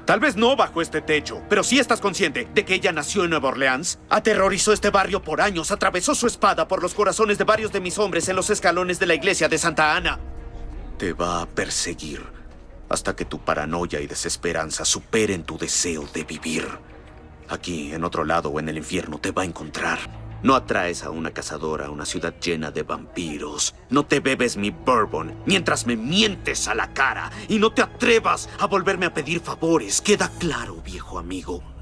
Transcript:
Tal vez no bajo este techo, pero sí estás consciente de que ella nació en Nueva Orleans, aterrorizó este barrio por años, atravesó su espada por los corazones de varios de mis hombres en los escalones de la iglesia de Santa Ana. Te va a perseguir hasta que tu paranoia y desesperanza superen tu deseo de vivir. Aquí, en otro lado o en el infierno, te va a encontrar. No atraes a una cazadora a una ciudad llena de vampiros. No te bebes mi bourbon mientras me mientes a la cara. Y no te atrevas a volverme a pedir favores. ¿Queda claro, viejo amigo?